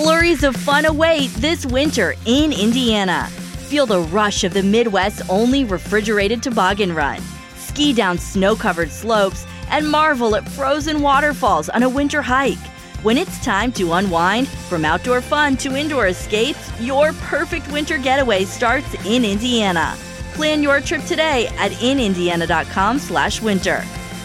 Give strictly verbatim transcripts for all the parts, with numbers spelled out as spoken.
Flurries of fun await this winter in Indiana. Feel the rush of the Midwest's only refrigerated toboggan run. Ski down snow-covered slopes and marvel at frozen waterfalls on a winter hike. When it's time to unwind, from outdoor fun to indoor escapes, your perfect winter getaway starts in Indiana. Plan your trip today at in indiana dot com slash winter.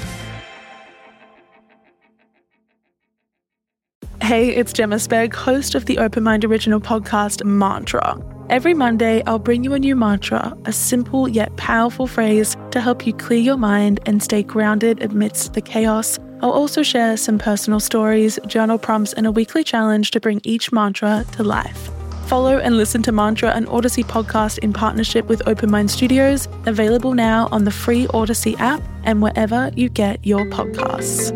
Hey, it's Gemma Spegg, host of the Open Mind original podcast, Mantra. Every Monday, I'll bring you a new mantra, a simple yet powerful phrase to help you clear your mind and stay grounded amidst the chaos. I'll also share some personal stories, journal prompts, and a weekly challenge to bring each mantra to life. Follow and listen to Mantra, an Odyssey podcast in partnership with Open Mind Studios, available now on the free Odyssey app and wherever you get your podcasts.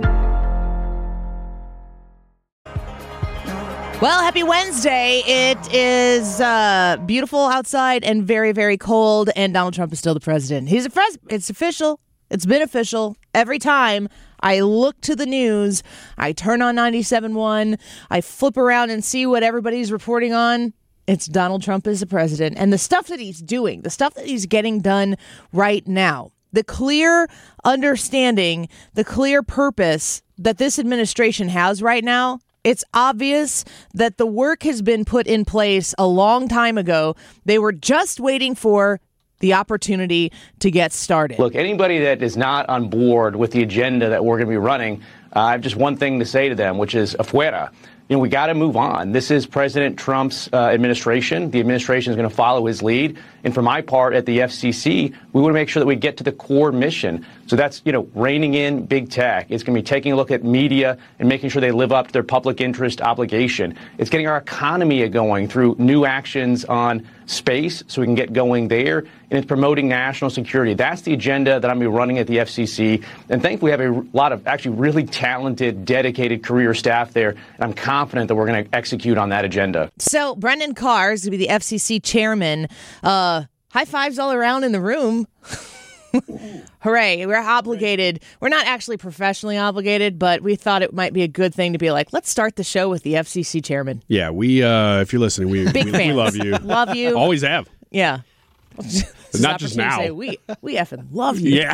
Well, happy Wednesday. It is uh, beautiful outside and very, very cold, and Donald Trump is still the president. He's a pres- It's official. It's been official. Every time I look to the news, I turn on ninety-seven point one, I flip around and see what everybody's reporting on. It's Donald Trump as the president. And the stuff that he's doing, the stuff that he's getting done right now, the clear understanding, the clear purpose that this administration has right now, it's obvious that the work has been put in place a long time ago. They were just waiting for the opportunity to get started. Look, anybody that is not on board with the agenda that we're going to be running, uh, I have just one thing to say to them, which is afuera. You know, we got to move on. This is President Trump's uh, administration. The administration is going to follow his lead. And for my part at the F C C, we want to make sure that we get to the core mission. So that's, you know, reining in big tech. It's going to be taking a look at media and making sure they live up to their public interest obligation. It's getting our economy going through new actions on space so we can get going there. And it's promoting national security. That's the agenda that I'm going to be running at the F C C. And thankfully, we have a lot of actually really talented, dedicated career staff there. And I'm confident that we're going to execute on that agenda. So Brendan Carr is going to be the F C C chairman. Uh, high fives all around in the room. Hooray. We're obligated. We're not actually professionally obligated, but we thought it might be a good thing to be like, let's start the show with the F C C chairman. Yeah, we, uh, if you're listening, we, Big we, fans. we love you. Love you. Always have. Yeah. Not just now. Say, we, we effing love you. Yeah.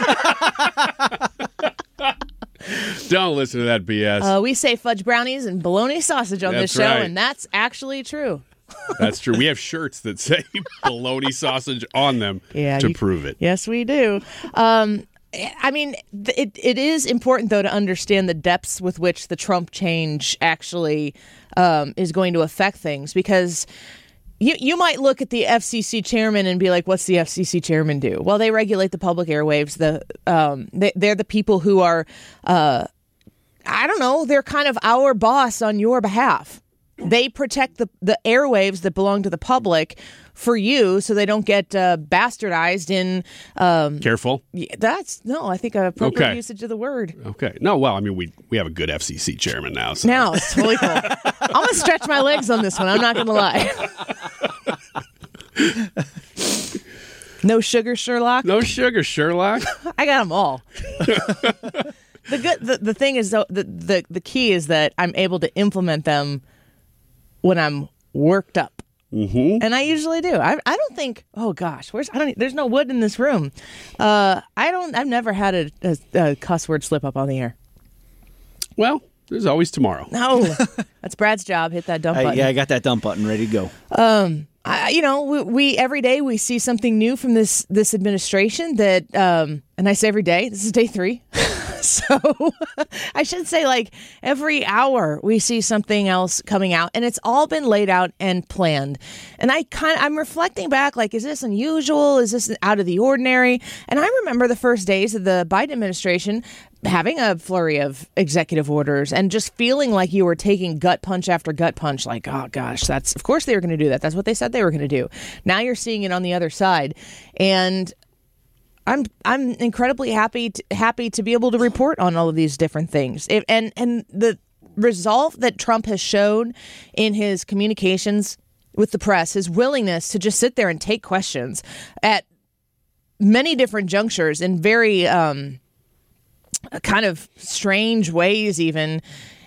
Don't listen to that B S. Uh, we say fudge brownies and bologna sausage on That's this show, right. and that's actually true. That's true. We have shirts that say bologna sausage on them yeah, to you, prove it. Yes, we do. Um, I mean, it it is important, though, to understand the depths with which the Trump change actually um, is going to affect things, because you you might look at the F C C chairman and be like, what's the F C C chairman do? Well, they regulate the public airwaves. The um, they, they're the people who are, uh, I don't know, they're kind of our boss on your behalf. They protect the, the airwaves that belong to the public for you so they don't get uh, bastardized in... Um, Careful. Yeah, that's... No, I think appropriate Okay. usage of the word. Okay. No, well, I mean, we we have a good F C C chairman now. So. Now, it's totally cool. I'm going to stretch my legs on this one. I'm not going to lie. No sugar, Sherlock? No sugar, Sherlock. I got them all. The good, the, the thing is, though, the, the, the key is that I'm able to implement them when I'm worked up. Mm-hmm. And I usually do. I I don't think, oh gosh, where's I don't there's no wood in this room. Uh I don't I've never had a, a, a cuss word slip up on the air. Well, there's always tomorrow. No. That's Brad's job. Hit that dump I, button. yeah, I got that dump button ready to go. Um I, you know, we, we every day we see something new from this this administration that um and I say every day, this is day three. So I should say, like, every hour we see something else coming out, and it's all been laid out and planned. And I kind of, I'm reflecting back, like, is this unusual? Is this out of the ordinary? And I remember the first days of the Biden administration having a flurry of executive orders and just feeling like you were taking gut punch after gut punch. Like, oh gosh, that's, of course they were going to do that. That's what they said they were going to do. Now you're seeing it on the other side. And I'm I'm incredibly happy to, happy to be able to report on all of these different things. It, and and the resolve that Trump has shown in his communications with the press, his willingness to just sit there and take questions at many different junctures in very um, kind of strange ways even.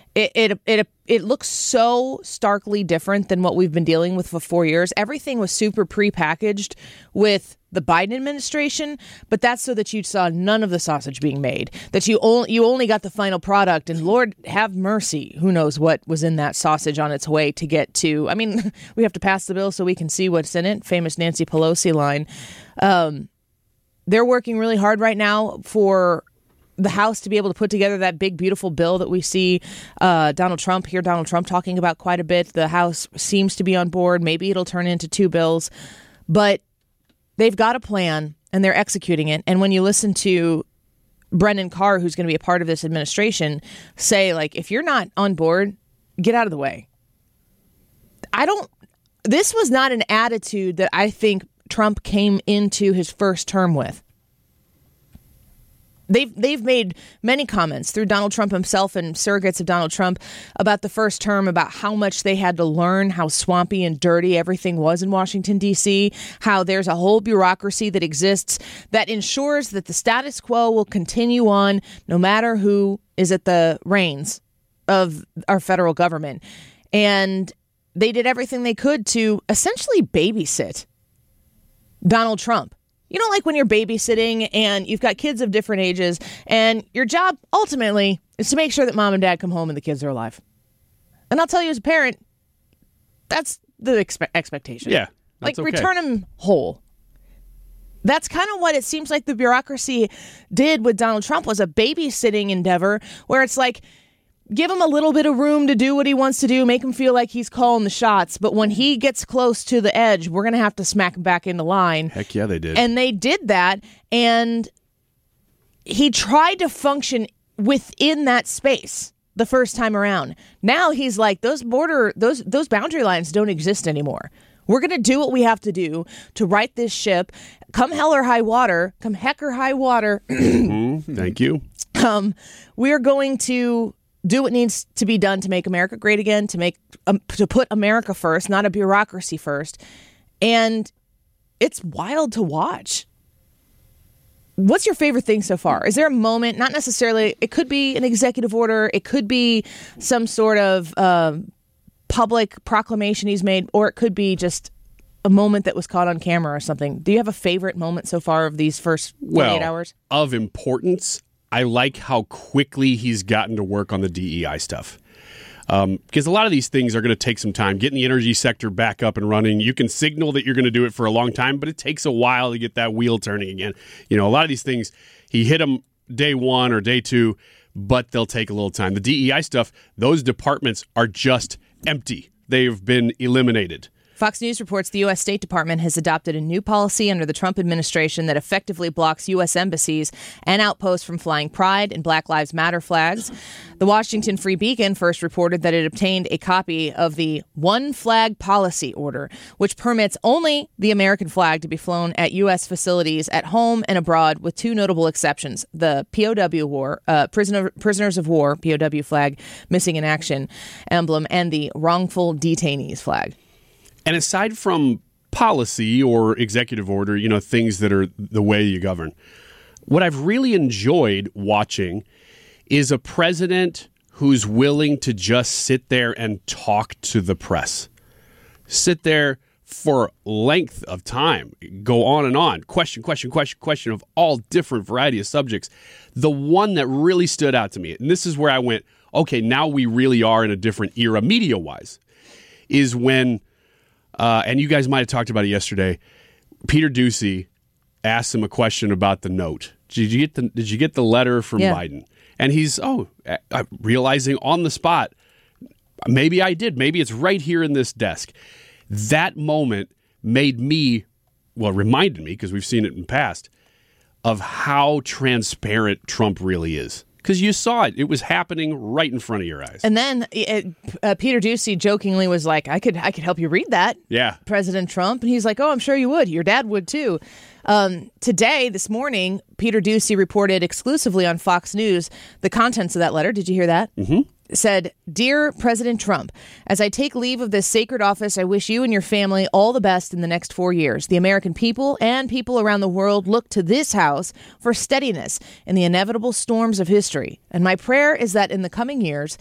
It, it it it looks so starkly different than what we've been dealing with for four years. Everything was super prepackaged with the Biden administration, but that's so that you saw none of the sausage being made, that you only you only got the final product, and Lord have mercy, who knows what was in that sausage on its way to get to. I mean, we have to pass the bill so we can see what's in it. Famous Nancy Pelosi line. Um, they're working really hard right now for the House to be able to put together that big, beautiful bill that we see uh, Donald Trump, hear Donald Trump talking about quite a bit. The House seems to be on board. Maybe it'll turn into two bills. But they've got a plan, and they're executing it. And when you listen to Brendan Carr, who's going to be a part of this administration, say, like, if you're not on board, get out of the way. I don't... This was not an attitude that I think Trump came into his first term with. They've they've made many comments through Donald Trump himself and surrogates of Donald Trump about the first term, about how much they had to learn, how swampy and dirty everything was in Washington, D C, how there's a whole bureaucracy that exists that ensures that the status quo will continue on no matter who is at the reins of our federal government. And they did everything they could to essentially babysit Donald Trump. You know, like when you're babysitting and you've got kids of different ages, and your job ultimately is to make sure that mom and dad come home and the kids are alive. And I'll tell you as a parent, that's the expe- expectation. Yeah. Like, okay. Return them whole. That's kind of what it seems like the bureaucracy did with Donald Trump, was a babysitting endeavor where it's like, give him a little bit of room to do what he wants to do, make him feel like he's calling the shots. But when he gets close to the edge, we're going to have to smack him back into line. Heck yeah, they did. And they did that. And he tried to function within that space the first time around. Now he's like, those border, those those boundary lines don't exist anymore. We're going to do what we have to do to right this ship. Come hell or high water, come heck or high water. mm-hmm. Thank you. Um, we're going to do what needs to be done to make America great again, to make um, to put America first, not a bureaucracy first. And it's wild to watch. What's your favorite thing so far? Is there a moment, not necessarily, it could be an executive order, it could be some sort of uh, public proclamation he's made, or it could be just a moment that was caught on camera or something. Do you have a favorite moment so far of these first forty-eight well, hours? Of importance, I like how quickly he's gotten to work on the D E I stuff. Um, because a lot of these things are going to take some time. Getting the energy sector back up and running, you can signal that you're going to do it for a long time, but it takes a while to get that wheel turning again. You know, a lot of these things, he hit them day one or day two, but they'll take a little time. The D E I stuff, those departments are just empty. They've been eliminated. Fox News reports the U S State Department has adopted a new policy under the Trump administration that effectively blocks U S embassies and outposts from flying Pride and Black Lives Matter flags. The Washington Free Beacon first reported that it obtained a copy of the One Flag Policy Order, which permits only the American flag to be flown at U S facilities at home and abroad, with two notable exceptions: the P O W war, uh, prisoner, prisoners of war, P O W flag, missing in action emblem, and the wrongful detainees flag. And aside from policy or executive order, you know, things that are the way you govern, what I've really enjoyed watching is a president who's willing to just sit there and talk to the press. Sit there for length of time, go on and on, question, question, question, question of all different variety of subjects. The one that really stood out to me, and this is where I went, okay, now we really are in a different era media-wise, is when... Uh, and you guys might have talked about it yesterday. Peter Doocy asked him a question about the note. Did you get the Did you get the letter from yeah. Biden? And he's oh, uh, realizing on the spot, maybe I did. Maybe it's right here in this desk. That moment made me, well, reminded me, because we've seen it in the past, of how transparent Trump really is. Because you saw it. It was happening right in front of your eyes. And then it, uh, Peter Doocy jokingly was like, I could I could help you read that, yeah, President Trump. And he's like, oh, I'm sure you would. Your dad would, too. Um, today, this morning, Peter Doocy reported exclusively on Fox News the contents of that letter. Did you hear that? Mm-hmm. Said, Dear President Trump, as I take leave of this sacred office, I wish you and your family all the best in the next four years. The American people and people around the world look to this House for steadiness in the inevitable storms of history. And my prayer is that in the coming years,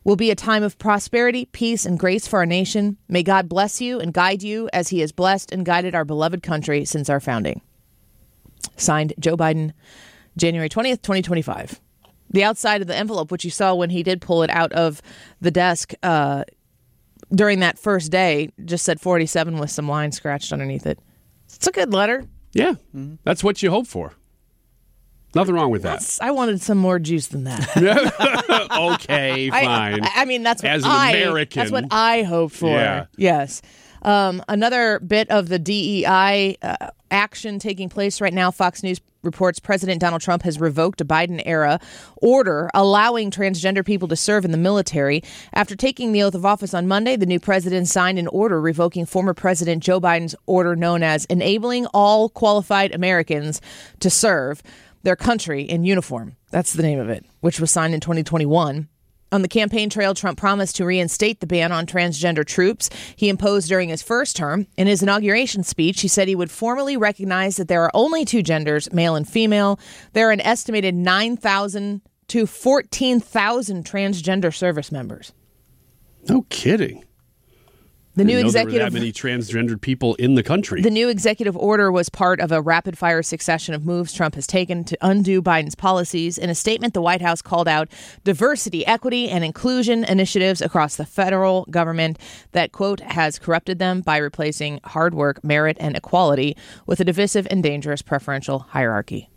will be a time of prosperity, peace, and grace for our nation. May God bless you and guide you as he has blessed and guided our beloved country since our founding. Signed, Joe Biden, January twentieth, twenty twenty-five. The outside of the envelope, which you saw when he did pull it out of the desk uh, during that first day, just said forty-seven with some lines scratched underneath it. It's a good letter. Yeah, mm-hmm. That's what you hope for. Nothing wrong with that. That's, I wanted some more juice than that. Okay, fine. I, I mean, that's what As an I, American. That's what I hope for. Yeah. Yes. Um, another bit of the D E I uh, action taking place right now. Fox News reports President Donald Trump has revoked a Biden-era order allowing transgender people to serve in the military. After taking the oath of office on Monday, the new president signed an order revoking former President Joe Biden's order known as Enabling All Qualified Americans to Serve Their Country in Uniform. That's the name of it, which was signed in twenty twenty-one. On the campaign trail, Trump promised to reinstate the ban on transgender troops he imposed during his first term. In his inauguration speech, he said he would formally recognize that there are only two genders, male and female. There are an estimated nine thousand to fourteen thousand transgender service members. No kidding. The new Didn't know executive there were that many transgendered people in the country. The new executive order was part of a rapid-fire succession of moves Trump has taken to undo Biden's policies. In a statement, the White House called out diversity, equity, and inclusion initiatives across the federal government that, quote, has corrupted them by replacing hard work, merit, and equality with a divisive and dangerous preferential hierarchy.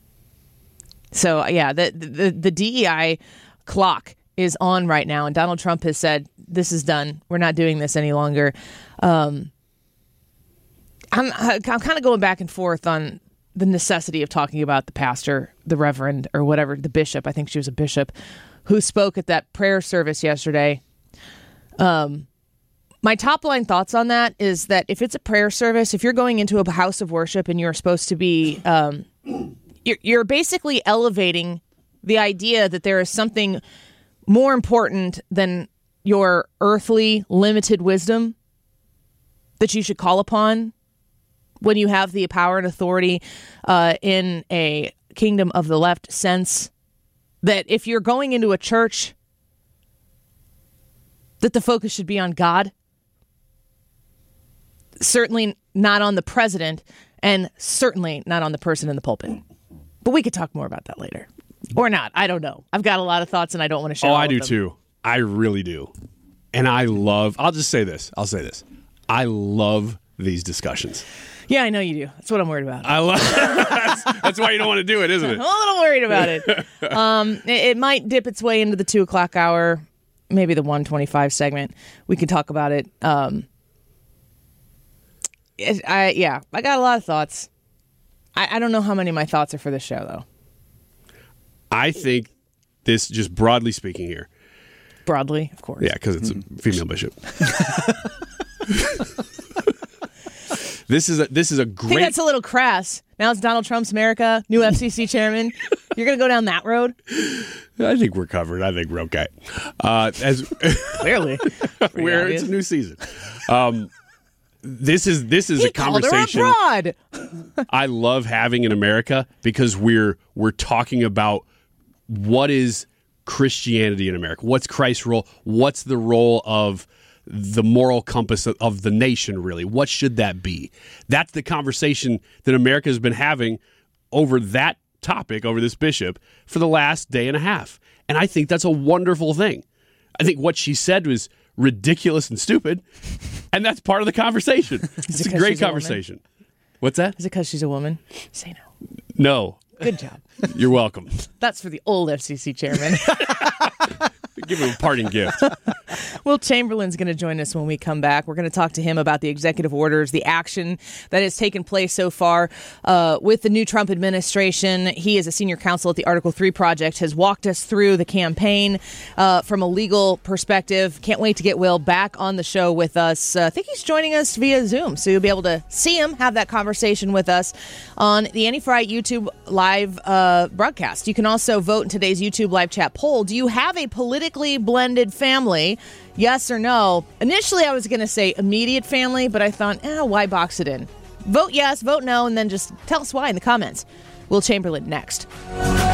So, yeah, the the, the D E I clock is on right now, and Donald Trump has said, this is done. We're not doing this any longer. Um, I'm, I'm kind of going back and forth on the necessity of talking about the pastor, the reverend, or whatever, the bishop. I think she was a bishop who spoke at that prayer service yesterday. Um, my top line thoughts on that is that if it's a prayer service, if you're going into a house of worship and you're supposed to be, um, you're, you're basically elevating the idea that there is something more important than your earthly limited wisdom that you should call upon when you have the power and authority uh, in a kingdom of the left sense. That if you're going into a church, that the focus should be on God. Certainly not on the president, and certainly not on the person in the pulpit. But we could talk more about that later. Or not. I don't know. I've got a lot of thoughts and I don't want to share Oh, all I of do them. too. I really do. And I love, I'll just say this. I'll say this. I love these discussions. Yeah, I know you do. That's what I'm worried about. I love that's, that's why you don't want to do it, isn't it? I'm a little worried about it. um, it. It might dip its way into the two o'clock hour, maybe the one twenty-five segment. We can talk about it. Um, it I Yeah, I got a lot of thoughts. I, I don't know how many of my thoughts are for this show, though. I think this, just broadly speaking here. Broadly, of course. Yeah, because it's mm-hmm. a female bishop. This is a this is a great. I think that's a little crass. Now it's Donald Trump's America, new F C C chairman. You're going to go down that road? I think we're covered. I think we're okay. Uh, as Clearly, we're it's a new season. Um, this is this is he a conversation called her abroad. I love having in America because we're we're talking about what is Christianity in America. What's Christ's role? What's the role of the moral compass of, of the nation, really? What should that be? That's the conversation that America has been having over that topic, over this bishop, for the last day and a half. And I think that's a wonderful thing. I think what she said was ridiculous and stupid, and that's part of the conversation. It's it a great she's a conversation. What's that? Is it because she's a woman? Say no. No. Good job. You're welcome. That's for the old F C C chairman. Give him a parting gift. Will Chamberlain's going to join us when we come back. We're going to talk to him about the executive orders, the action that has taken place so far uh, with the new Trump administration. He is a senior counsel at the Article three Project, has walked us through the campaign uh, from a legal perspective. Can't wait to get Will back on the show with us. Uh, I think he's joining us via Zoom, so you'll be able to see him, have that conversation with us on the Annie Frye YouTube live uh, broadcast. You can also vote in today's YouTube live chat poll. Do you have a politically blended family? Yes or no? Initially, I was going to say immediate family, but I thought, eh, why box it in? Vote yes, vote no, and then just tell us why in the comments. Will Chamberlain next.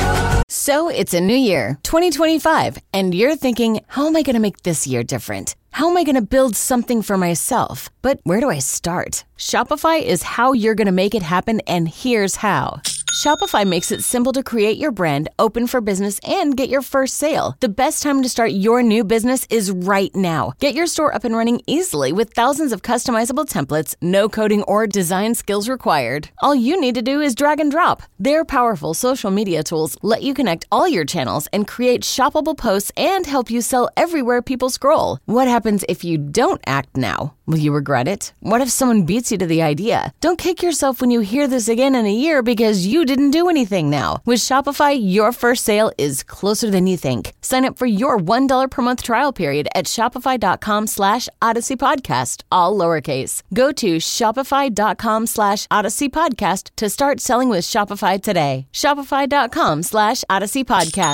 So it's a new year, twenty twenty-five, and you're thinking, how am I going to make this year different? How am I going to build something for myself? But where do I start? Shopify is how you're going to make it happen, and here's how. Shopify makes it simple to create your brand, open for business, and get your first sale. The best time to start your new business is right now. Get your store up and running easily with thousands of customizable templates, no coding or design skills required. All you need to do is drag and drop. Their powerful social media tools let you connect all your channels and create shoppable posts and help you sell everywhere people scroll. What happens if you don't act now? Will you regret it? What if someone beats you to the idea? Don't kick yourself when you hear this again in a year because you didn't do anything now. With Shopify, your first sale is closer than you think. Sign up for your one dollar per month trial period at shopify.com slash Odyssey Podcast, all lowercase. Go to shopify.com slash Odyssey Podcast to start selling with Shopify today. Shopify.com slash Odyssey Podcast.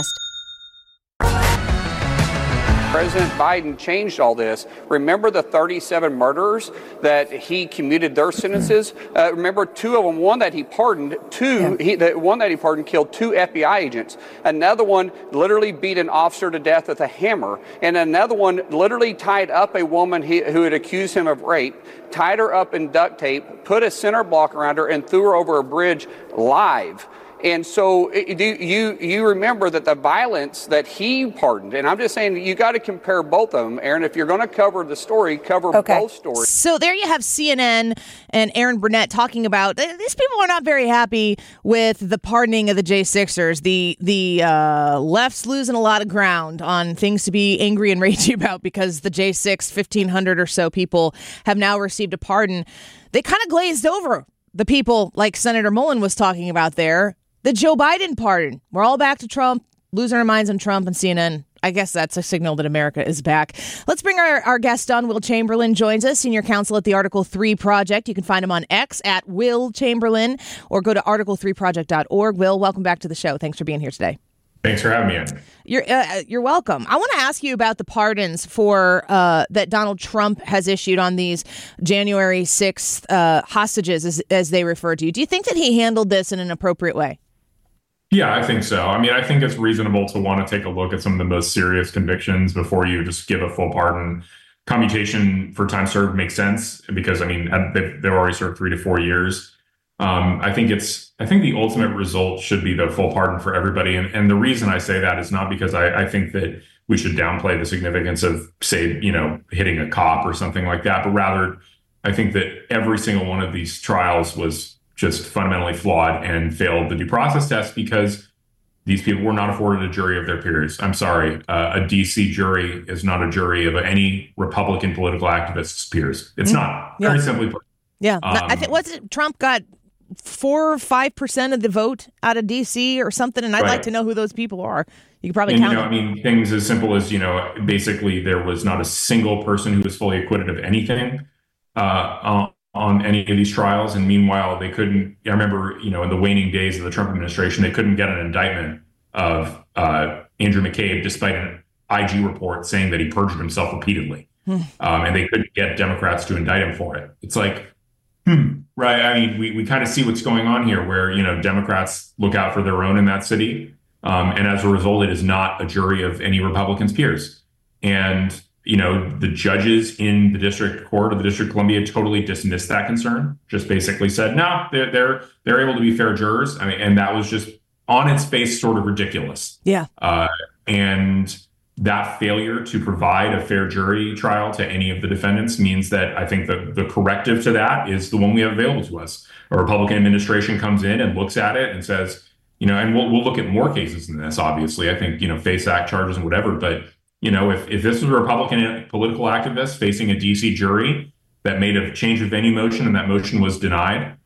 President Biden changed all this. Remember the thirty-seven murderers that he commuted their sentences? Uh, remember two of them, one that he pardoned, two, yeah. he, the one that he pardoned killed two F B I agents. Another one literally beat an officer to death with a hammer. And another one literally tied up a woman he, who had accused him of rape, tied her up in duct tape, put a center block around her, and threw her over a bridge live. And so you you remember that the violence that he pardoned, and I'm just saying you got to compare both of them, Aaron. If you're going to cover the story, cover okay. both stories. So there you have C N N and Aaron Burnett talking about these people are not very happy with the pardoning of the J sixers. The the uh, left's losing a lot of ground on things to be angry and ragey about because the J six, fifteen hundred or so people have now received a pardon. They kind of glazed over the people like Senator Mullen was talking about there. The Joe Biden pardon. We're all back to Trump, losing our minds on Trump and C N N. I guess that's a signal that America is back. Let's bring our, our guest on. Will Chamberlain joins us, senior counsel at the Article three Project. You can find him on X at Will Chamberlain or go to article three project dot org. Will, welcome back to the show. Thanks for being here today. Thanks for having me in. You're uh, you're welcome. I want to ask you about the pardons for uh, that Donald Trump has issued on these January sixth uh, hostages, as, as they refer to you. Do you think that he handled this in an appropriate way? Yeah, I think so. I mean, I think it's reasonable to want to take a look at some of the most serious convictions before you just give a full pardon. Commutation for time served makes sense because, I mean, they've, they've already served three to four years. Um, I think it's, I think the ultimate result should be the full pardon for everybody. And, and the reason I say that is not because I, I think that we should downplay the significance of, say, you know, hitting a cop or something like that, but rather I think that every single one of these trials was just fundamentally flawed and failed the due process test because these people were not afforded a jury of their peers. I'm sorry, uh, a D C jury is not a jury of any Republican political activist's peers. It's mm-hmm. not. Yeah. Very simply put. Yeah, Um, I think what's it, Trump got four or five percent of the vote out of D C or something, and I'd right. like to know who those people are. You could probably and, count you know, them. I mean, things as simple as, you know, basically there was not a single person who was fully acquitted of anything uh, on, on any of these trials. And meanwhile, they couldn't, I remember, you know, in the waning days of the Trump administration, they couldn't get an indictment of uh, Andrew McCabe, despite an I G report saying that he perjured himself repeatedly. um, and they couldn't get Democrats to indict him for it. It's like, hmm, right. I mean, we, we kind of see what's going on here where, you know, Democrats look out for their own in that city. Um, and as a result, it is not a jury of any Republicans' peers. And, you know, the judges in the district court of the District of Columbia totally dismissed that concern, just basically said, no, they're, they're, they're able to be fair jurors. I mean, and that was just on its face sort of ridiculous. Yeah. Uh, and that failure to provide a fair jury trial to any of the defendants means that I think the, the corrective to that is the one we have available to us. A Republican administration comes in and looks at it and says, you know, and we'll we'll look at more cases than this, obviously. I think, you know, FACE Act charges and whatever. But, you know, if, if this was a Republican political activist facing a D C jury that made a change of venue motion and that motion was denied,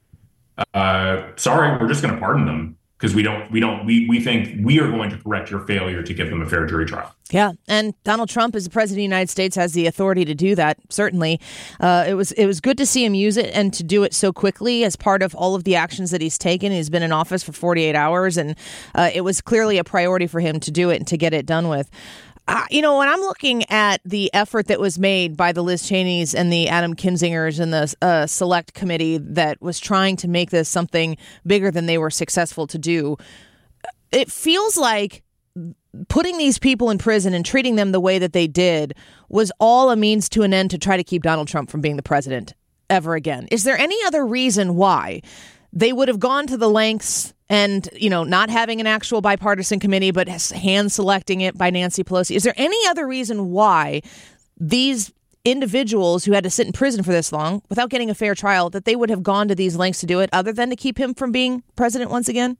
uh, sorry, we're just going to pardon them because we don't we don't we we think we are going to correct your failure to give them a fair jury trial. Yeah, and Donald Trump, as the president of the United States, has the authority to do that. Certainly, uh, it was it was good to see him use it and to do it so quickly as part of all of the actions that he's taken. He's been in office for forty-eight hours, and uh, it was clearly a priority for him to do it and to get it done with. Uh, you know, when I'm looking at the effort that was made by the Liz Cheneys and the Adam Kinzingers and the uh, select committee that was trying to make this something bigger than they were successful to do, it feels like putting these people in prison and treating them the way that they did was all a means to an end to try to keep Donald Trump from being the president ever again. Is there any other reason why they would have gone to the lengths and, you know, not having an actual bipartisan committee, but hand selecting it by Nancy Pelosi? Is there any other reason why these individuals who had to sit in prison for this long without getting a fair trial, that they would have gone to these lengths to do it other than to keep him from being president once again?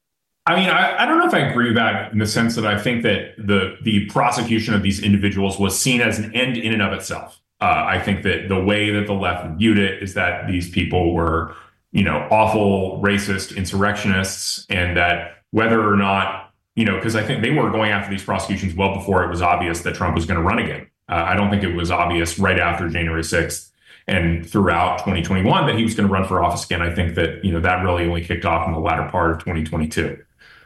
I mean, I, I don't know if I agree with that in the sense that I think that the the prosecution of these individuals was seen as an end in and of itself. Uh, I think that the way that the left viewed it is that these people were, you know, awful racist insurrectionists, and that whether or not, you know, because I think they were going after these prosecutions well before it was obvious that Trump was going to run again. Uh, I don't think it was obvious right after January sixth and throughout twenty twenty-one that he was going to run for office again. I think that, you know, that really only kicked off in the latter part of twenty twenty-two.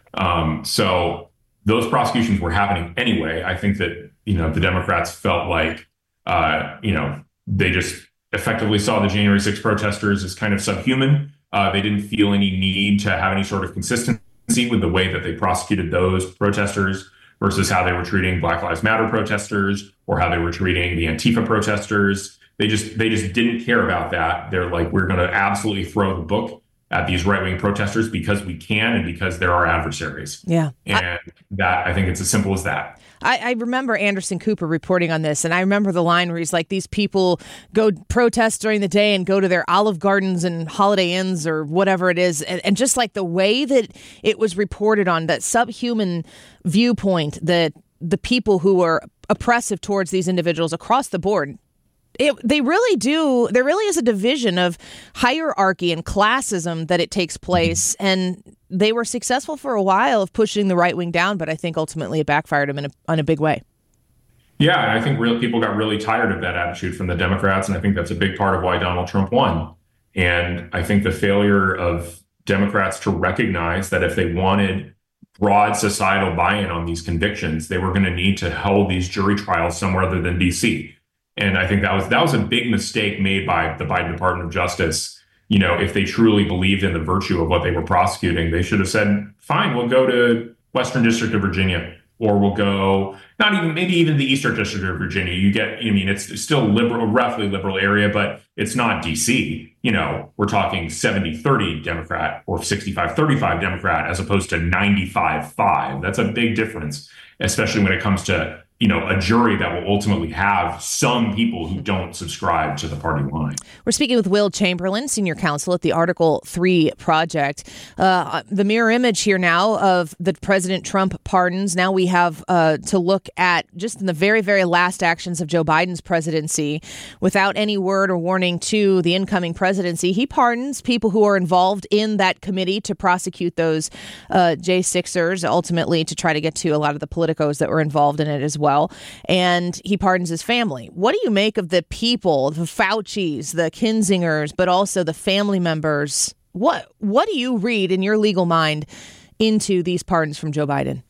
Um, so those prosecutions were happening anyway. I think that, you know, the Democrats felt like, uh, you know, they just effectively saw the January sixth protesters as kind of subhuman. Uh, they didn't feel any need to have any sort of consistency with the way that they prosecuted those protesters versus how they were treating Black Lives Matter protesters or how they were treating the Antifa protesters. They just they just didn't care about that. They're like, we're going to absolutely throw the book at these right-wing protesters because we can and because they're our adversaries. Yeah. And I, that, I think it's as simple as that. I, I remember Anderson Cooper reporting on this, and I remember the line where he's like, these people go protest during the day and go to their Olive Gardens and Holiday Inns or whatever it is. And, and just like the way that it was reported on, that subhuman viewpoint, that the people who are oppressive towards these individuals across the board, It, they really do. There really is a division of hierarchy and classism that it takes place. And they were successful for a while of pushing the right wing down. But I think ultimately it backfired them in a, in a big way. Yeah, and I think real people got really tired of that attitude from the Democrats. And I think that's a big part of why Donald Trump won. And I think the failure of Democrats to recognize that if they wanted broad societal buy-in on these convictions, they were going to need to hold these jury trials somewhere other than D C. And I think that was that was a big mistake made by the Biden Department of Justice. You know, if they truly believed in the virtue of what they were prosecuting, they should have said, fine, we'll go to Western District of Virginia, or we'll go not even maybe even the Eastern District of Virginia. You get, I mean, it's still liberal, roughly liberal area, but it's not D C. You know, we're talking seventy thirty Democrat or sixty-five thirty-five Democrat as opposed to ninety-five five. That's a big difference, especially when it comes to, you know, a jury that will ultimately have some people who don't subscribe to the party line. We're speaking with Will Chamberlain, senior counsel at the Article three Project. Uh, the mirror image here now of the President Trump pardons. Now we have uh, to look at just in the very, very last actions of Joe Biden's presidency. Without any word or warning to the incoming presidency, he pardons people who are involved in that committee to prosecute those uh, J sixers, ultimately to try to get to a lot of the politicos that were involved in it as well. And he pardons his family. What do you make of the people, the Faucis, the Kinzingers, but also the family members? What what do you read in your legal mind into these pardons from Joe Biden?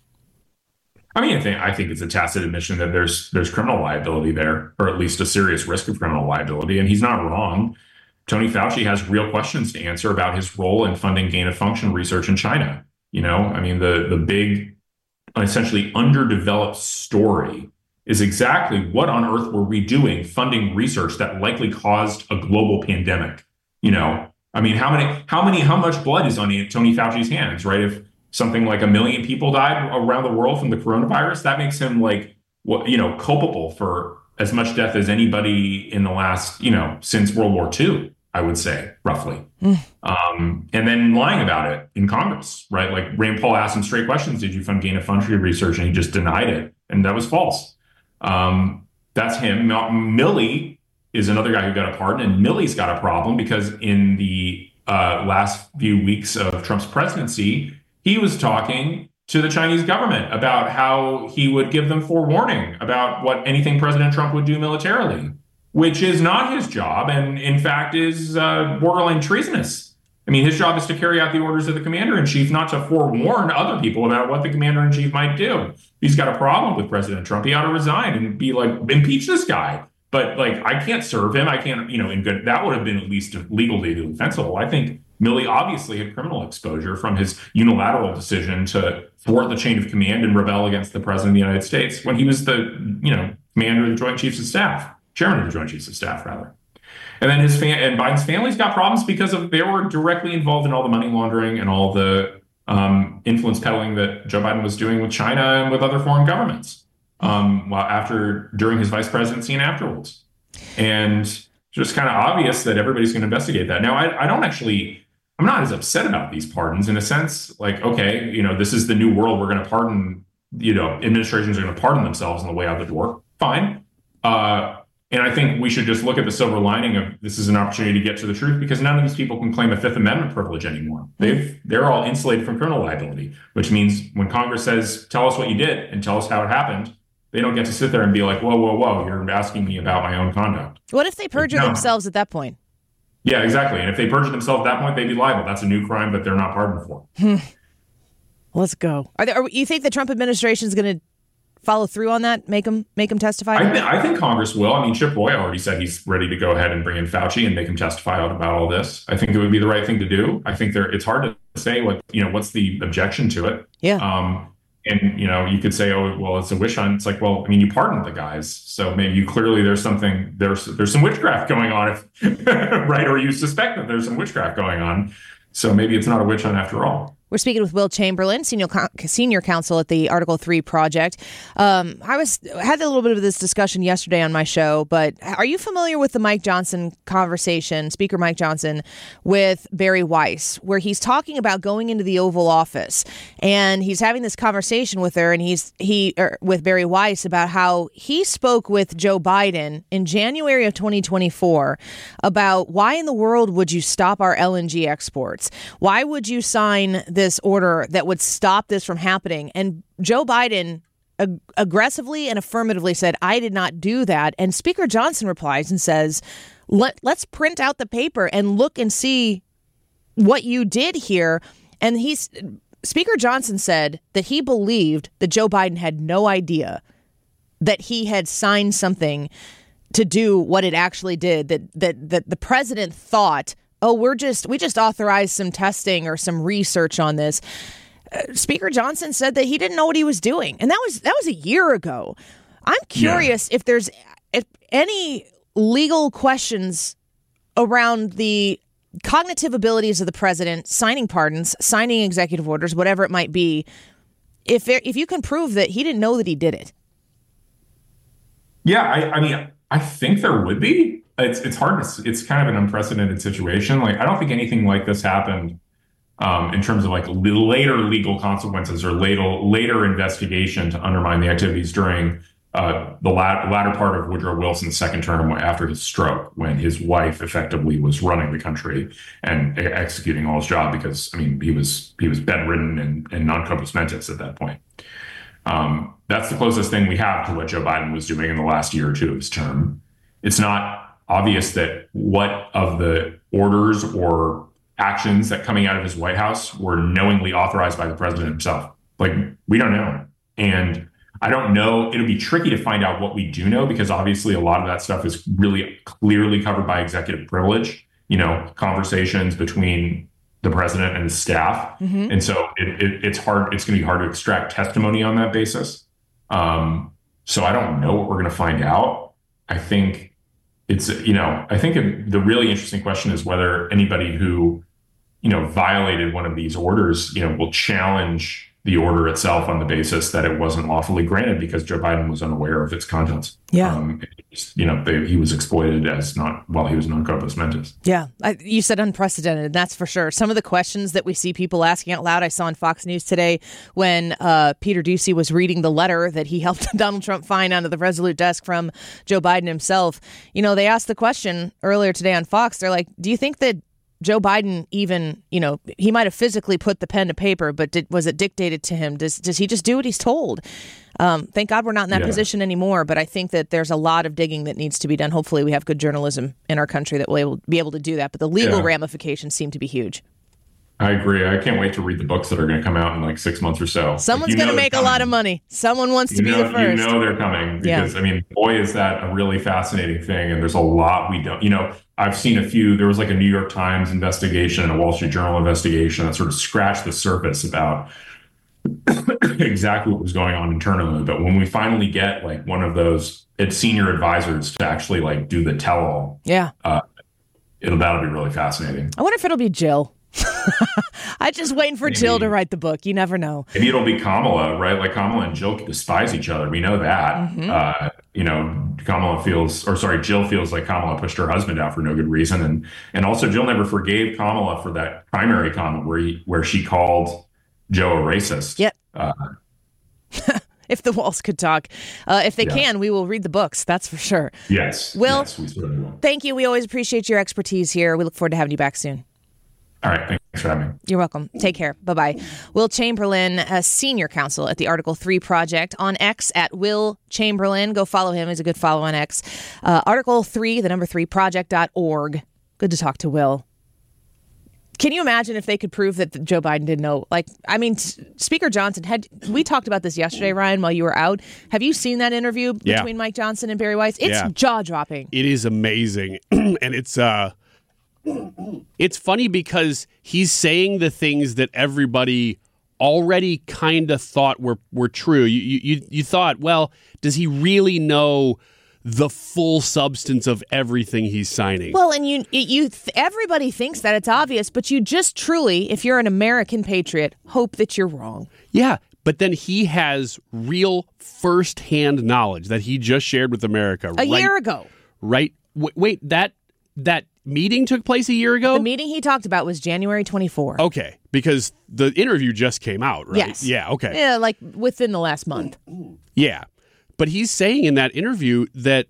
I mean, I think I think it's a tacit admission that there's there's criminal liability there, or at least a serious risk of criminal liability. And he's not wrong. Tony Fauci has real questions to answer about his role in funding gain of function research in China. You know, I mean, the the big, essentially underdeveloped story is exactly what on earth were we doing funding research that likely caused a global pandemic? You know, I mean, how many, how many, how much blood is on Tony Fauci's hands, right? If something like a million people died around the world from the coronavirus, that makes him like, what, you know, culpable for as much death as anybody in the last, you know, since World War Two, I would say, roughly. Mm. Um, and then lying about it in Congress, right? Like Rand Paul asked him straight questions. Did you fund gain of function research? And he just denied it. And that was false. Um, that's him. Milley is another guy who got a pardon. And Milley's got a problem because in the uh, last few weeks of Trump's presidency, he was talking to the Chinese government about how he would give them forewarning about what anything President Trump would do militarily, which is not his job and, in fact, is uh, borderline treasonous. I mean, his job is to carry out the orders of the commander-in-chief, not to forewarn other people about what the commander-in-chief might do. He's got a problem with President Trump. He ought to resign and be like, impeach this guy. But, like, I can't serve him. I can't, you know, in good, that would have been at least legally defensible. I think Milley obviously had criminal exposure from his unilateral decision to thwart the chain of command and rebel against the president of the United States when he was the, you know, commander of the Joint Chiefs of Staff, chairman of the Joint Chiefs of Staff, rather. And then his fam- and Biden's family's got problems because of they were directly involved in all the money laundering and all the um, influence peddling that Joe Biden was doing with China and with other foreign governments um, while after during his vice presidency and afterwards. And just kind of obvious that everybody's going to investigate that. Now, I, I don't actually, I'm not as upset about these pardons in a sense. Like, okay, you know, this is the new world. We're going to pardon, you know, administrations are going to pardon themselves on the way out the door. Fine. Uh, and I think we should just look at the silver lining of this is an opportunity to get to the truth because none of these people can claim a Fifth Amendment privilege anymore. They've, they're all insulated from criminal liability, which means when Congress says, tell us what you did and tell us how it happened, they don't get to sit there and be like, whoa, whoa, whoa, you're asking me about my own conduct. What if they perjure no. themselves at that point? Yeah, exactly. And if they perjure themselves at that point, they'd be liable. That's a new crime that they're not pardoned for. Let's go. Are there, are, you think the Trump administration is going to follow through on that? Make them make them testify? I, th- I think Congress will. I mean, Chip Roy already said he's ready to go ahead and bring in Fauci and make him testify about all this. I think it would be the right thing to do. I think there. It's hard to say what you know. What's the objection to it? Yeah. Um, and you know, you could say, oh, well, it's a witch hunt. It's like, well, I mean, you pardoned the guys, so maybe you clearly there's something there's there's some witchcraft going on, if, right? Or you suspect that there's some witchcraft going on. So maybe it's not a witch hunt after all. We're speaking with Will Chamberlain, senior senior counsel at the Article three Project. Um, I was had a little bit of this discussion yesterday on my show, but are you familiar with the Mike Johnson conversation, Speaker Mike Johnson, with Bari Weiss, where he's talking about going into the Oval Office and he's having this conversation with her, and he's he er, with Bari Weiss about how he spoke with Joe Biden in January of twenty twenty-four about why in the world would you stop our L N G exports? Why would you sign this order that would stop this from happening? And Joe Biden ag- aggressively and affirmatively said, I did not do that. And Speaker Johnson replies and says, Let, let's print out the paper and look and see what you did here. And he's Speaker Johnson said that he believed that Joe Biden had no idea that he had signed something to do what it actually did, that that that the president thought, oh, we're just we just authorized some testing or some research on this. Uh, Speaker Johnson said that he didn't know what he was doing. And that was that was a year ago. I'm curious yeah. if there's if any legal questions around the cognitive abilities of the president, signing pardons, signing executive orders, whatever it might be, if there, if you can prove that he didn't know that he did it. Yeah, I, I mean, I think there would be. It's it's hard to, it's kind of an unprecedented situation. Like, I don't think anything like this happened um, in terms of like later legal consequences or later later investigation to undermine the activities during uh, the lat- latter part of Woodrow Wilson's second term after his stroke, when his wife effectively was running the country and executing all his job because, I mean, he was he was bedridden and, and non-compos mentis at that point. Um, that's the closest thing we have to what Joe Biden was doing in the last year or two of his term. It's not obvious that what of the orders or actions that coming out of his White House were knowingly authorized by the president himself. Like, we don't know. And I don't know. It'll be tricky to find out what we do know, because obviously a lot of that stuff is really clearly covered by executive privilege, you know, conversations between the president and his staff. Mm-hmm. And so it, it, it's hard. It's going to be hard to extract testimony on that basis. Um, so I don't know what we're going to find out. I think It's, you know, I think the really interesting question is whether anybody who, you know, violated one of these orders, you know, will challenge the order itself on the basis that it wasn't lawfully granted because Joe Biden was unaware of its contents. Yeah. Um, you know, they, he was exploited as not, while he was non-compos mentis. Yeah. I, you said unprecedented. That's for sure. Some of the questions that we see people asking out loud, I saw on Fox News today when uh, Peter Doocy was reading the letter that he helped Donald Trump find onto the Resolute desk from Joe Biden himself. You know, they asked the question earlier today on Fox. They're like, do you think that Joe Biden even, you know, he might have physically put the pen to paper, but did, was it dictated to him? Does does he just do what he's told? Um, thank God we're not in that yeah. position anymore. But I think that there's a lot of digging that needs to be done. Hopefully we have good journalism in our country that will able, be able to do that. But the legal yeah. ramifications seem to be huge. I agree. I can't wait to read the books that are going to come out in like six months or so. Someone's like, going to make a lot of money. Someone wants to you be know, the first. You know they're coming because, yeah. I mean, boy, is that a really fascinating thing. And there's a lot we don't, you know, I've seen a few, there was like a New York Times investigation and a Wall Street Journal investigation that sort of scratched the surface about exactly what was going on internally. But when we finally get like one of those it's senior advisors to actually like do the tell-all, yeah, uh, it'll that'll be really fascinating. I wonder if it'll be Jill. I'm just waiting for Maybe. Jill to write the book. You never know. Maybe it'll be Kamala, right? Like Kamala and Jill despise each other. We know that. Mm-hmm. Uh, you know, Kamala feels, or sorry, Jill feels like Kamala pushed her husband out for no good reason, and and also Jill never forgave Kamala for that primary comment where he, where she called Joe a racist. Yep. Uh, if the walls could talk, uh, if they yeah. can, we will read the books. That's for sure. Yes. Will, yes, we certainly will. Thank you. We always appreciate your expertise here. We look forward to having you back soon. All right. Thanks for having me. You're welcome. Take care. Bye-bye. Will Chamberlain, a senior counsel at the Article three Project, on X at Will Chamberlain. Go follow him. He's a good follow on X. Uh, Article three, the number three, project dot org. Good to talk to Will. Can you imagine if they could prove that Joe Biden didn't know? Like, I mean, Speaker Johnson had, we talked about this yesterday, Ryan, while you were out. Have you seen that interview yeah. between Mike Johnson and Barry Weiss? It's yeah. jaw-dropping. It is amazing. And it's, uh, it's funny because he's saying the things that everybody already kind of thought were, were true. You, you, you thought, well, does he really know the full substance of everything he's signing? Well, and you, you, everybody thinks that it's obvious, but you just truly, if you're an American patriot, hope that you're wrong. Yeah, but then he has real firsthand knowledge that he just shared with America A right, year ago. Right? W- wait, that that meeting took place a year ago? The meeting he talked about was January twenty-fourth. Okay, because the interview just came out, right? Yes. Yeah, okay. Yeah, like within the last month. Yeah. But he's saying in that interview that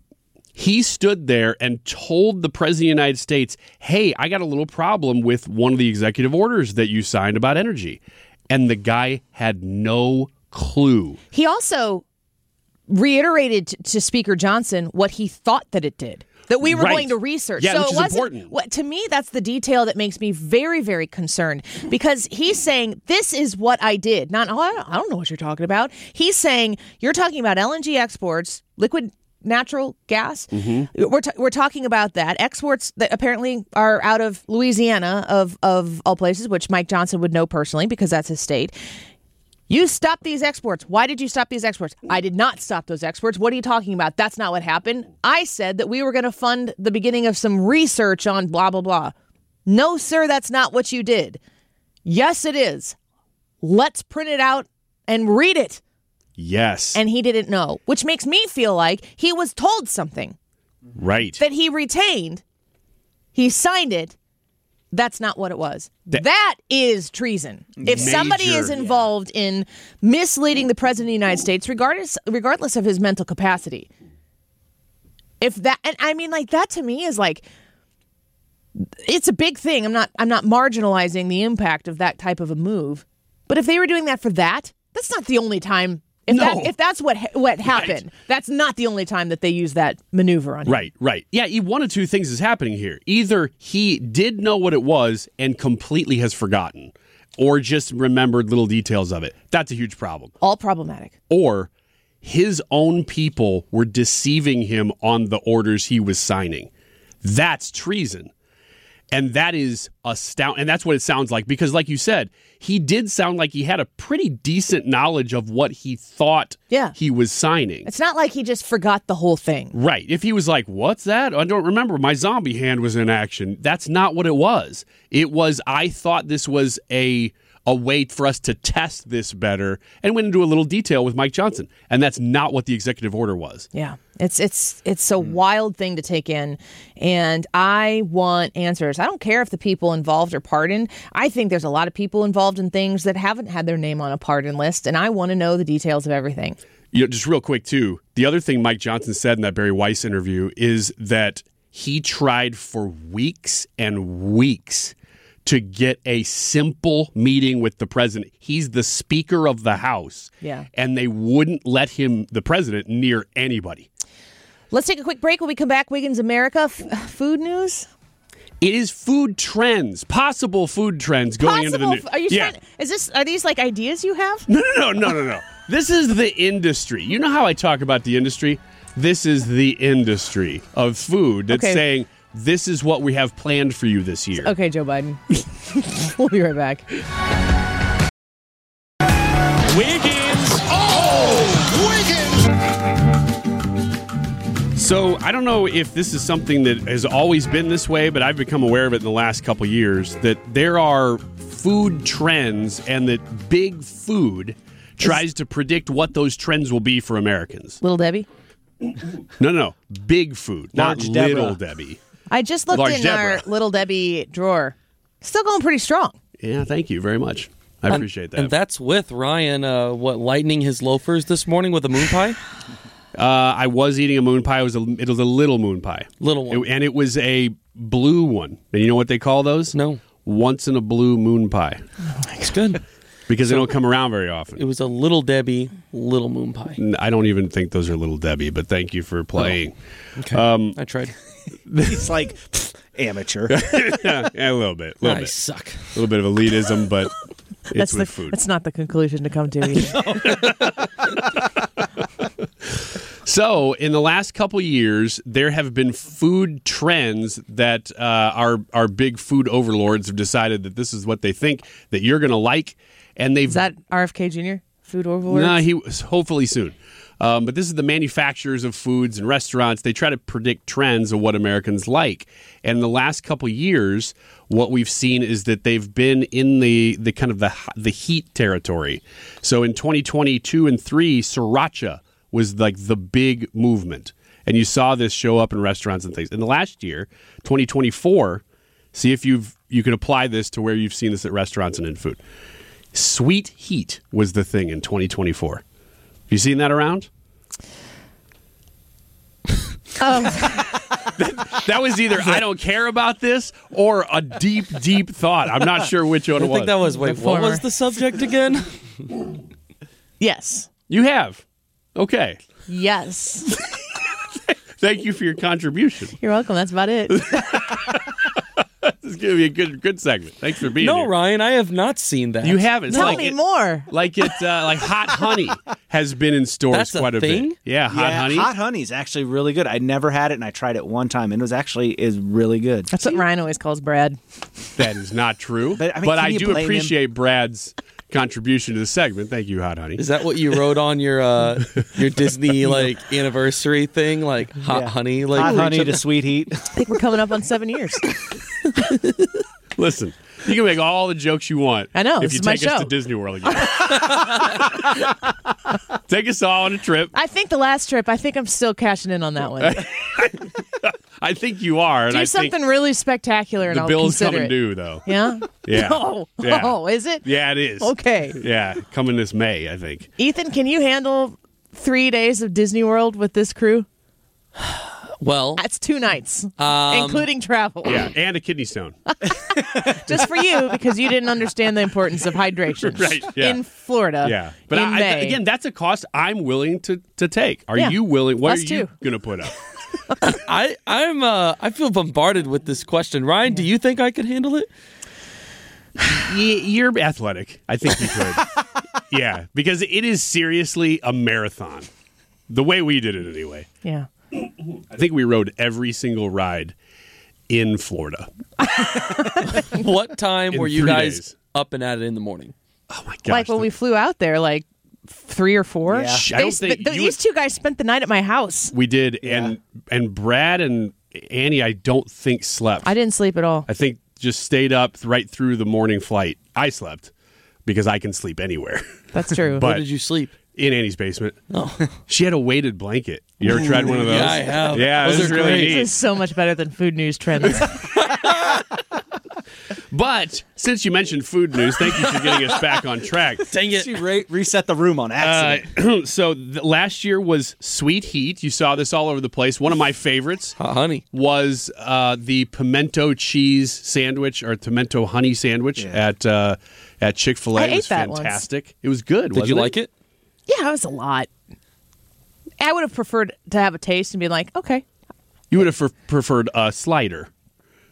he stood there and told the president of the United States, hey, I got a little problem with one of the executive orders that you signed about energy. And the guy had no clue. He also reiterated t- to Speaker Johnson what he thought that it did, that we were Right. going to research. Yeah, so which it is wasn't, important. What, to me, that's the detail that makes me very, very concerned, because he's saying, this is what I did. Not, oh, I don't, I don't know what you're talking about. He's saying, you're talking about L N G exports, liquid natural gas. Mm-hmm. We're, t- we're talking about that. Exports that apparently are out of Louisiana, of, of all places, which Mike Johnson would know personally because that's his state. You stopped these exports. Why did you stop these exports? I did not stop those exports. What are you talking about? That's not what happened. I said that we were going to fund the beginning of some research on blah, blah, blah. No, sir, that's not what you did. Yes, it is. Let's print it out and read it. Yes. And he didn't know, which makes me feel like he was told something Right. that he retained. He signed it. That's not what it was. That, that is treason. If somebody Major, is involved yeah. in misleading the president of the United States, regardless regardless of his mental capacity, if that, and I mean, like, that to me is like, it's a big thing. I'm not I'm not marginalizing the impact of that type of a move, but if they were doing that for that, that's not the only time. If, no. that, if that's what what happened, right. that's not the only time that they use that maneuver on him. Right, right. Yeah, one of two things is happening here. Either he did know what it was and completely has forgotten, or just remembered little details of it. That's a huge problem. All problematic. Or his own people were deceiving him on the orders he was signing. That's treason. And that is astounding. And that's what it sounds like. Because like you said, he did sound like he had a pretty decent knowledge of what he thought yeah. he was signing. It's not like he just forgot the whole thing. Right. If he was like, what's that? I don't remember. My zombie hand was in action. That's not what it was. It was, I thought this was a a way for us to test this better, and went into a little detail with Mike Johnson. And that's not what the executive order was. Yeah. It's it's it's a wild thing to take in, and I want answers. I don't care if the people involved are pardoned. I think there's a lot of people involved in things that haven't had their name on a pardon list, and I want to know the details of everything. You know, just real quick, too, the other thing Mike Johnson said in that Barry Weiss interview is that he tried for weeks and weeks to get a simple meeting with the president. He's the Speaker of the House. Yeah. And they wouldn't let him, the president, near anybody. Let's take a quick break. When we come back, Wiggins America, f- food news. It is food trends, possible food trends going Possible, into the new. are you yeah. trying? Is this? Are these like ideas you have? No, no, no, no, no, no. This is the industry. You know how I talk about the industry? This is the industry of food that's Okay. saying this is what we have planned for you this year. Okay, Joe Biden. We'll be right back. Wiggins. Oh, Wiggins. So I don't know if this is something that has always been this way, but I've become aware of it in the last couple years, that there are food trends and that big food tries to predict what those trends will be for Americans. Little Debbie? No, no, big food, Large not Deborah. Little Debbie. I just looked Large in Deborah. our Little Debbie drawer. Still going pretty strong. Yeah, thank you very much. I appreciate that. And that's with Ryan, uh, what, lightening his loafers this morning with a moon pie? Uh, I was eating a moon pie. It was a, it was a little moon pie. Little one. It- and it was a blue one. And you know what they call those? No. Once in a blue moon pie. It's good. Because they don't come around very often. It was a Little Debbie, little moon pie. N- I don't even think those are Little Debbie, but thank you for playing. Okay. Um, I tried. He's like pfft, amateur. yeah, a little bit. A little I bit. suck. A little bit of elitism, but it's That's with the, food. That's not the conclusion to come to. either. So, in the last couple years, there have been food trends that uh, our our big food overlords have decided that this is what they think that you're going to like, and they've Is that R F K Junior? Food overlords? No, he was hopefully soon. Um, but this is the manufacturers of foods and restaurants. They try to predict trends of what Americans like. And in the last couple years, what we've seen is that they've been in the, the kind of the the heat territory. So in twenty twenty-two and three, sriracha was like the big movement. And you saw this show up in restaurants and things. In the last year, twenty twenty-four, see if you've you can apply this to where you've seen this at restaurants and in food. Sweet heat was the thing in twenty twenty-four. Have you seen that around? Um, that, that was either I don't care about this or a deep, deep thought. I'm not sure which one I it was. think that was, wait, The what former. was the subject again? yes. You have. Okay. Yes. Thank you for your contribution. You're welcome. That's about it. This is going to be a good good segment. Thanks for being No, here. Ryan, I have not seen that. You haven't. It's Tell like me it, more. Like it, uh, like hot honey has been in stores That's a quite a, thing? bit. Yeah, hot yeah, honey. hot honey's actually really good. I never had it, and I tried it one time, and it was actually is really good. That's what Ryan always calls Brad. That is not true. But, I mean, can you do blame him? appreciate Brad's contribution to the segment. Thank you, hot honey. Is that what you wrote on your uh, your Disney like anniversary thing, like hot Yeah. honey, like Hot honey reach to up- sweet heat. I think we're coming up on seven years. Listen, you can make all the jokes you want. I know, If this you is my take us show. to Disney World again. Take us all on a trip. I think the last trip, I think I'm still cashing in on that one. I think you are. And Do I something think really spectacular and the I'll bill's consider coming it. due, though. Yeah? Yeah. Oh, Yeah. oh, is it? Yeah, it is. Okay. Yeah, coming this May, I think. Ethan, can you handle three days of Disney World with this crew? Well, That's two nights, Um, including travel. Yeah, and a kidney stone. Just for you, because you didn't understand the importance of hydration Right, yeah. in Florida. Yeah, but in I, May. again, that's a cost I'm willing to, to take. Are Yeah. you willing? What Us are you too. going to put up? I I'm uh I feel bombarded with this question. Ryan, do you think I could handle it? Y- You're athletic. I think you could. Yeah, because it is seriously a marathon. The way we did it, anyway. Yeah. I think we rode every single ride in Florida. What time In were you three guys days. up and at it in the morning? Oh my gosh! Like when we flew out there, like three or four. Yeah. Shh, I They don't sp- think th- you these would- two guys spent the night at my house. we did, and and Brad and Annie, I don't think slept. I didn't sleep at all. I think just stayed up right through the morning flight. I slept because I can sleep anywhere. That's true. But- Where did you sleep? In Annie's basement. Oh, She had a weighted blanket. You ever tried one of those? yeah, I have. Yeah, Those this is are really great. neat. This is so much better than food news trends. But since you mentioned food news, thank you for getting us back on track. Dang it. She re- reset the room on accident. Uh, so the, last year was Sweet Heat. You saw this all over the place. One of my favorites Hot honey. was uh, the pimento cheese sandwich or pimento honey sandwich Yeah. at uh, at Chick-fil-A. I It was ate that once. fantastic. It was good. Did you wasn't like it? Yeah, it was a lot. I would have preferred to have a taste and be like, okay. You would have pre- preferred a slider.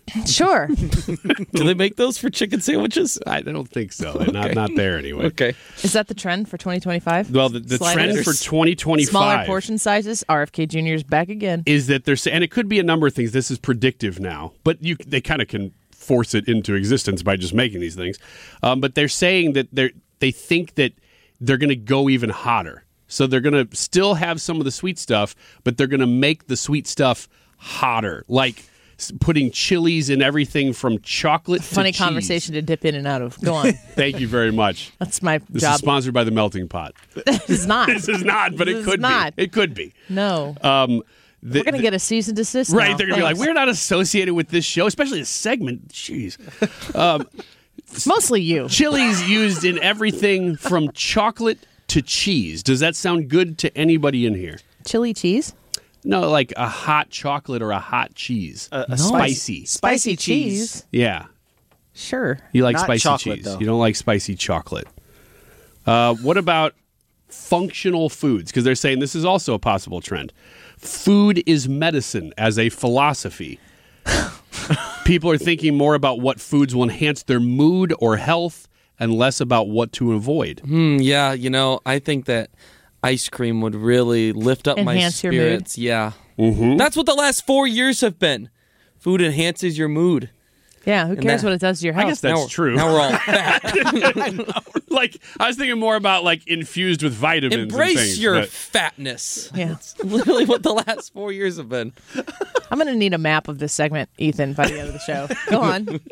Sure. Do they make those for chicken sandwiches? I don't think so. Not not there anyway. Okay. Is that the trend for twenty twenty-five? Well, the, the trend for twenty twenty-five Smaller portion sizes. R F K Junior's back again. Is that they're saying, and it could be a number of things. This is predictive now, but you they kind of can force it into existence by just making these things. Um, but they're saying that they they think that they're going to go even hotter. So they're going to still have some of the sweet stuff, but they're going to make the sweet stuff hotter, like putting chilies in everything from chocolate to Funny cheese. Conversation to dip in and out of. Go on. Thank you very much. That's my This job. is sponsored by the Melting Pot. This is not. This is not, but This it is could not. be. It could be. No. Um, the, We're going to the- get a cease and desist Right, now. they're going to be like, Thanks. we're not associated with this show, especially this segment. Jeez. Um, Mostly you. chilies used in everything from chocolate to cheese. Does that sound good to anybody in here? Chili cheese? No, like a hot chocolate or a hot cheese. A, a Spicy. Spicy cheese. Yeah. Sure. You like Not spicy chocolate, cheese. though. You don't like spicy chocolate. Uh, what about functional foods? Because they're saying this is also a possible trend. Food is medicine as a philosophy. People are thinking more about what foods will enhance their mood or health and less about what to avoid. Hmm, yeah, you know, I think that ice cream would really lift up my Enhance your mood. spirits. Yeah. Mm-hmm. That's what the last four years have been. Food enhances your mood. Yeah, who And cares that- what it does to your health? I guess that's Now- true. Now we're all fat. like I was thinking more about like infused with vitamins. and Embrace things, your but- fatness. Yeah. That's literally what the last four years have been. I'm going to need a map of this segment, Ethan, by the end of the show. Go on.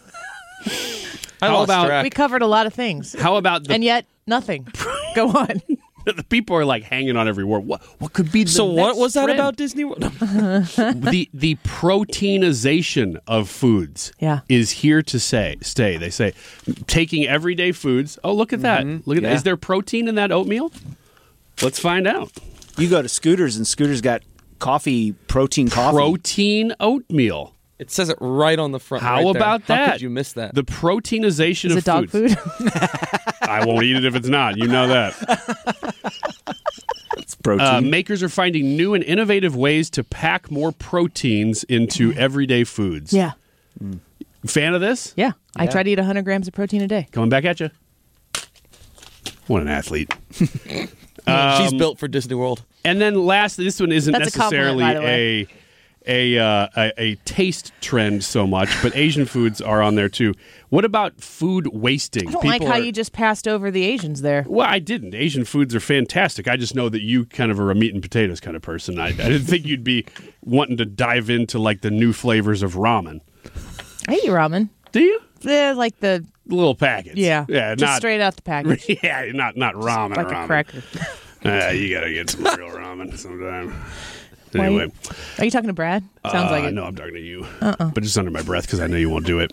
I How lost about- track. We covered a lot of things. How about the And yet, nothing. Go on. the people are like hanging on every word. What what could be the So what next was that trend? about Disney World? the the proteinization of foods Yeah. is here to say stay. They say taking everyday foods. Oh, look at that! Look at that! Yeah. Is there protein in that oatmeal? Let's find out. You go to Scooters, and Scooters got coffee, protein coffee. Protein oatmeal. It says it right on the front. How right there. about How that? could you miss that? The proteinization Is of it dog foods. food? I won't eat it if it's not. You know that. It's protein. Uh, makers are finding new and innovative ways to pack more proteins into everyday foods. Yeah. Fan of this? Yeah. I try to eat one hundred grams of protein a day. Coming back at you. What an athlete. She's built for Disney World. And then last, this one isn't That's a compliment, necessarily by the way. a a, uh, a a taste trend so much, but Asian foods are on there too. What about food wasting? I don't People like how are- you just passed over the Asians there. Well, I didn't. Asian foods are fantastic. I just know that you kind of are a meat and potatoes kind of person. I, I didn't think you'd be wanting to dive into like the new flavors of ramen. I eat ramen. Do you? Yeah, like the, Little packets. yeah. Yeah, just not straight out the package. yeah, not not ramen. like ramen. a cracker. Uh, you gotta get some real ramen sometime. Why- Anyway, Are you talking to Brad? Sounds uh, like it. No, I'm talking to you. Uh-uh. But just under my breath because I know you won't do it.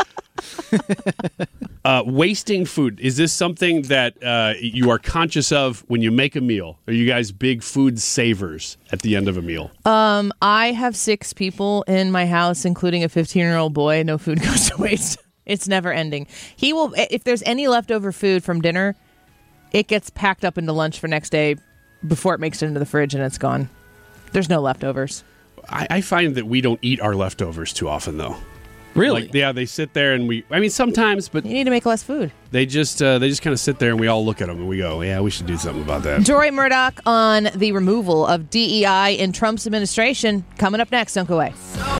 uh, wasting food. Is this something that uh, you are conscious of when you make a meal? Are you guys big food savers at the end of a meal? Um, I have six people in my house, including a fifteen-year-old boy. No food goes to waste. It's never ending. He will, if there's any leftover food from dinner, it gets packed up into lunch for next day before it makes it into the fridge and it's gone. There's no leftovers. I, I find that we don't eat our leftovers too often, though. Really? Like, yeah, they sit there and we. I mean, sometimes, but You need to make less food. they just uh, they just kind of sit there and we all look at them and we go, "Yeah, we should do something about that." Jory Murdoch on the removal of D E I in Trump's administration. Coming up next. Don't go away.